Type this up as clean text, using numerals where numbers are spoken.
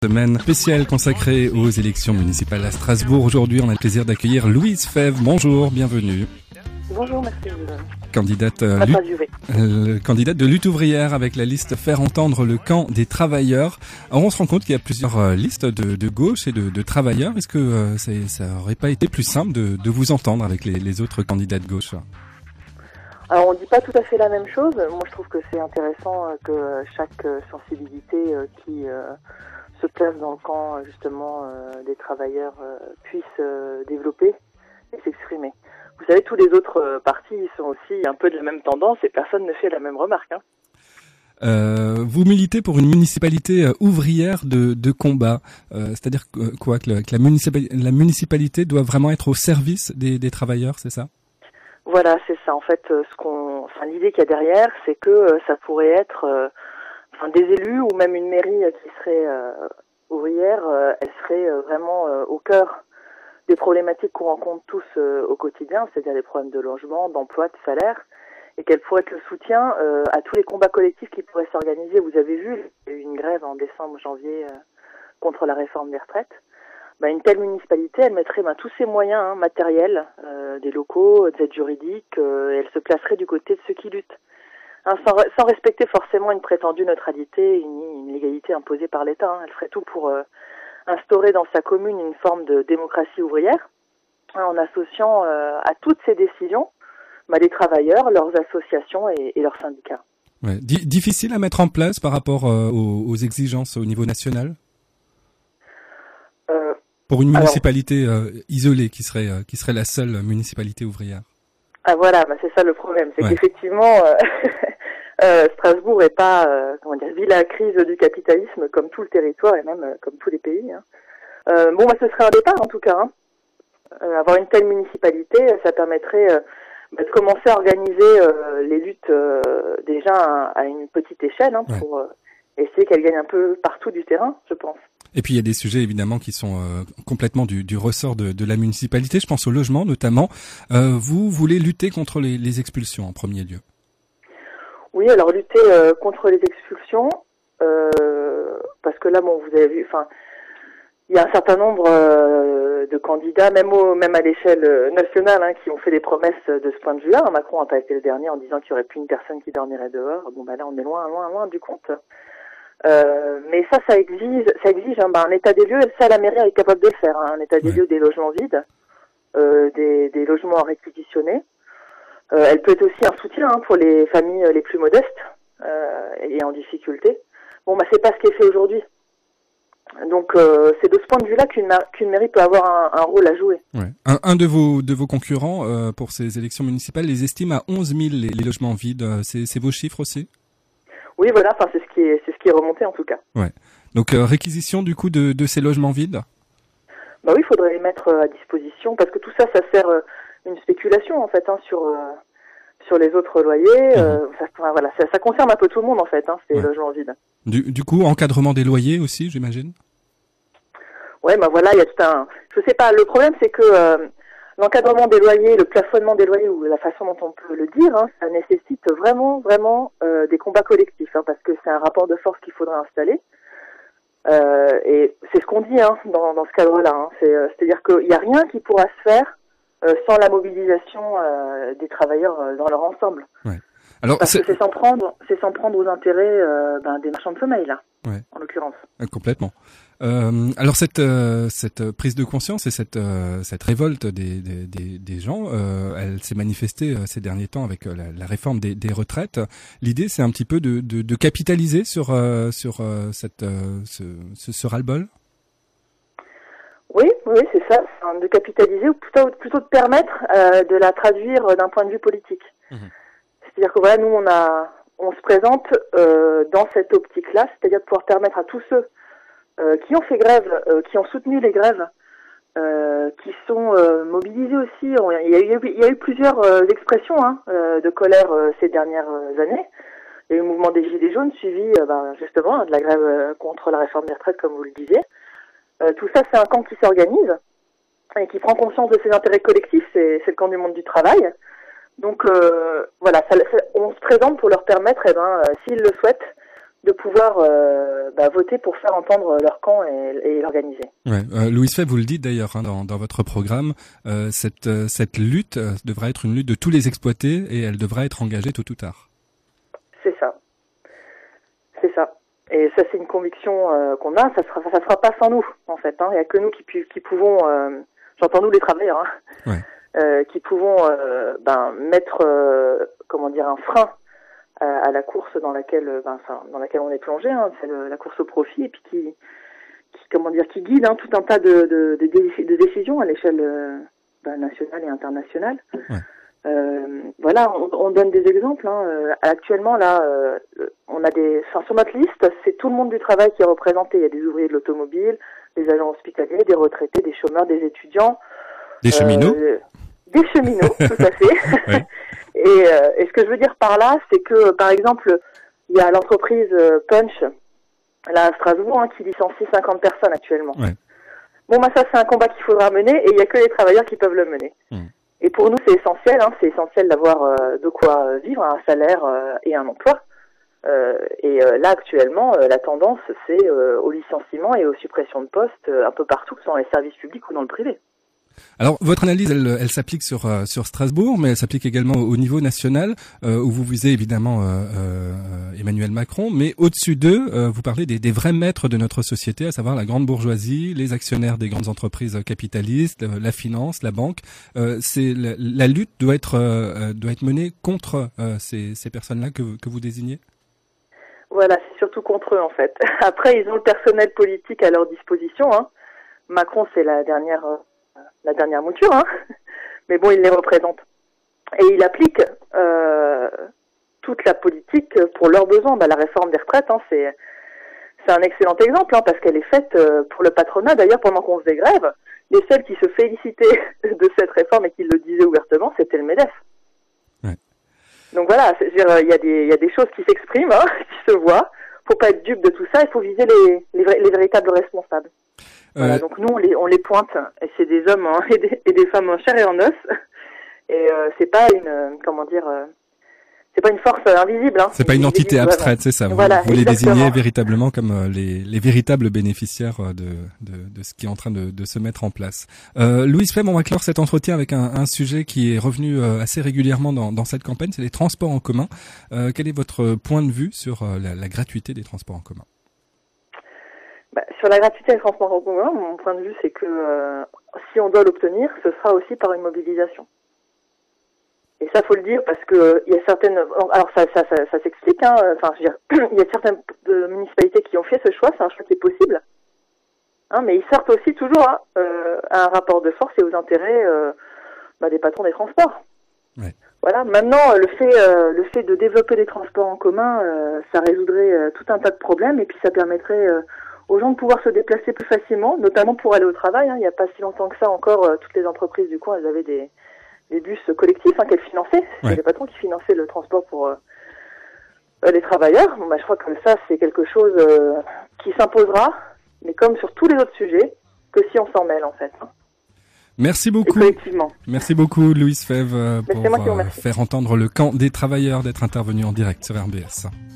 Semaine spéciale consacrée aux élections municipales à Strasbourg. Aujourd'hui, on a le plaisir d'accueillir Louise Fèvre. Bonjour, bienvenue. Bonjour, merci. Candidate de lutte ouvrière avec la liste Faire entendre le camp des travailleurs. Alors, on se rend compte qu'il y a plusieurs listes de gauche et de travailleurs. Est-ce que ça aurait pas été plus simple de vous entendre avec les autres candidats de gauche ? Alors, on ne dit pas tout à fait la même chose. Moi, je trouve que c'est intéressant que chaque sensibilité qui se place dans le camp justement des travailleurs puisse développer et s'exprimer. Vous savez, tous les autres partis sont aussi un peu de la même tendance et personne ne fait la même remarque. Vous militez pour une municipalité ouvrière de combat, c'est-à-dire quoi, que la municipalité doit vraiment être au service des travailleurs, c'est ça ? Voilà, c'est ça. En fait, l'idée qu'il y a derrière, c'est que ça pourrait être des élus ou même une mairie qui serait ouvrière, elle serait vraiment au cœur des problématiques qu'on rencontre tous au quotidien, c'est-à-dire des problèmes de logement, d'emploi, de salaire, et qu'elle pourrait être le soutien à tous les combats collectifs qui pourraient s'organiser. Vous avez vu, il y a eu une grève en décembre, janvier contre la réforme des retraites. Une telle municipalité, elle mettrait tous ses moyens matériels, des locaux, des aides juridiques, et elle se placerait du côté de ceux qui luttent. Sans respecter forcément une prétendue neutralité, une légalité imposée par l'État. Elle ferait tout pour instaurer dans sa commune une forme de démocratie ouvrière, en associant à toutes ces décisions les travailleurs, leurs associations et leurs syndicats. Ouais. Difficile à mettre en place par rapport aux exigences au niveau national ? Pour une municipalité isolée qui serait la seule municipalité ouvrière. Ah voilà, c'est ça le problème, c'est qu'effectivement Strasbourg est pas vit la crise du capitalisme comme tout le territoire et même comme tous les pays. Ce serait un départ en tout cas. Avoir une telle municipalité, ça permettrait de commencer à organiser les luttes déjà à une petite échelle pour essayer qu'elles gagnent un peu partout du terrain, je pense. Et puis il y a des sujets évidemment qui sont complètement du ressort de la municipalité. Je pense au logement notamment. Vous voulez lutter contre les expulsions en premier lieu. Oui, alors lutter contre les expulsions, parce que là, vous avez vu, il y a un certain nombre de candidats, même à l'échelle nationale, qui ont fait des promesses de ce point de vue-là. Macron n'a pas été le dernier en disant qu'il n'y aurait plus une personne qui dormirait dehors. Là, on est loin du compte. Mais ça exige un état des lieux, et ça, la mairie est capable de le faire, un état des lieux des logements vides, des logements réquisitionnés. Elle peut être aussi un soutien pour les familles les plus modestes et en difficulté. C'est pas ce qui est fait aujourd'hui. Donc c'est de ce point de vue-là qu'une mairie peut avoir un rôle à jouer. Ouais. Un de vos concurrents pour ces élections municipales les estime à 11 000 les logements vides. C'est vos chiffres aussi ? Oui, voilà. C'est ce qui est remonté en tout cas. Ouais. Donc réquisition du coup de ces logements vides ? Oui, il faudrait les mettre à disposition parce que tout ça sert une spéculation en fait sur les autres loyers. Ça concerne un peu tout le monde en fait, ces logements vides. Du coup, encadrement des loyers aussi, j'imagine. Ouais, il y a tout un. Je sais pas. Le problème, c'est que l'encadrement des loyers, le plafonnement des loyers, ou la façon dont on peut le dire, ça nécessite vraiment des combats collectifs, parce que c'est un rapport de force qu'il faudra installer. Et c'est ce qu'on dit dans ce cadre-là. C'est-à-dire qu'il n'y a rien qui pourra se faire sans la mobilisation des travailleurs dans leur ensemble. Ouais. Alors, parce que c'est s'en prendre aux intérêts des marchands de sommeil là, en l'occurrence. Complètement. Alors cette prise de conscience et cette révolte des gens, elle s'est manifestée ces derniers temps avec la réforme des retraites. L'idée, c'est un petit peu de capitaliser sur ce ras-le-bol. Oui, c'est ça, de capitaliser ou plutôt de permettre de la traduire d'un point de vue politique. C'est-à-dire que nous on se présente dans cette optique-là, c'est-à-dire de pouvoir permettre à tous ceux qui ont fait grève, qui ont soutenu les grèves, qui sont mobilisés aussi. Il y a eu plusieurs expressions de colère ces dernières années. Il y a eu le mouvement des Gilets jaunes suivi justement de la grève contre la réforme des retraites, comme vous le disiez. Tout ça, c'est un camp qui s'organise et qui prend conscience de ses intérêts collectifs. C'est le camp du monde du travail. Donc on se présente pour leur permettre, s'ils le souhaitent, de pouvoir voter pour faire entendre leur camp et l'organiser. Ouais, Louise Febvre, vous le dites d'ailleurs dans votre programme, cette lutte devra être une lutte de tous les exploités et elle devra être engagée tôt ou tard. C'est ça. Et ça, c'est une conviction qu'on a. Ça sera pas sans nous, en fait. Il y a que nous qui pouvons, j'entends nous les travailleurs, qui pouvons mettre, un frein à la course dans laquelle on est plongé. C'est la course au profit et puis qui guide tout un tas de décisions à l'échelle nationale et internationale. Ouais. On donne des exemples. Actuellement, là, on a sur notre liste, c'est tout le monde du travail qui est représenté. Il y a des ouvriers de l'automobile, des agents hospitaliers, des retraités, des chômeurs, des étudiants. Des cheminots. Des cheminots, tout à fait. Oui. Et ce que je veux dire par là, c'est que, par exemple, il y a l'entreprise Punch, là, à Strasbourg, qui licencie 50 personnes actuellement. Ouais. Bon, ça, c'est un combat qu'il faudra mener et il n'y a que les travailleurs qui peuvent le mener. Et pour nous, c'est essentiel d'avoir de quoi vivre, un salaire et un emploi. Là, actuellement, la tendance, c'est au licenciement et aux suppressions de postes un peu partout, que ce soit dans les services publics ou dans le privé. Alors, votre analyse, elle s'applique sur Strasbourg, mais elle s'applique également au niveau national, où vous visez évidemment Emmanuel Macron, mais au-dessus d'eux, vous parlez des vrais maîtres de notre société, à savoir la grande bourgeoisie, les actionnaires des grandes entreprises capitalistes, la finance, la banque. La lutte doit être menée contre ces personnes-là que vous désignez. Voilà, c'est surtout contre eux en fait. Après, ils ont le personnel politique à leur disposition. Macron, c'est la dernière mouture, mais bon, il les représente. Et il applique toute la politique pour leurs besoins. La réforme des retraites, c'est un excellent exemple, parce qu'elle est faite pour le patronat. D'ailleurs, pendant qu'on faisait grève, les seuls qui se félicitaient de cette réforme et qui le disaient ouvertement, c'était le MEDEF. Ouais. Donc voilà, il y a des choses qui s'expriment, qui se voient. Faut pas être dupe de tout ça, il faut viser les véritables responsables. Voilà, donc nous on les pointe, et c'est des hommes et des femmes en chair et en os, et c'est pas c'est pas une force invisible. C'est pas une entité abstraite, c'est ça. Voilà, vous les désignez véritablement comme les véritables bénéficiaires de ce qui est en train de se mettre en place. Louise Febvre, on va clore cet entretien avec un sujet qui est revenu assez régulièrement dans cette campagne, c'est les transports en commun. Quel est votre point de vue sur la gratuité des transports en commun ? Sur la gratuité des transports en commun, mon point de vue, c'est que si on doit l'obtenir, ce sera aussi par une mobilisation. Et ça, faut le dire, parce que il y a certaines. Alors ça s'explique. Il y a certaines municipalités qui ont fait ce choix. C'est un choix qui est possible. Mais ils sortent aussi toujours à un rapport de force et aux intérêts des patrons des transports. Ouais. Voilà. Maintenant, le fait de développer des transports en commun, ça résoudrait tout un tas de problèmes et puis ça permettrait aux gens de pouvoir se déplacer plus facilement, notamment pour aller au travail. Il n'y a pas si longtemps que ça encore, toutes les entreprises du coin, elles avaient des bus collectifs qu'elles finançaient. C'est les patrons qui finançaient le transport pour les travailleurs. Je crois que ça, c'est quelque chose qui s'imposera, mais comme sur tous les autres sujets, que si on s'en mêle en fait. Merci beaucoup. Merci beaucoup Louise Febvre pour faire entendre le camp des travailleurs, d'être intervenu en direct sur RBS.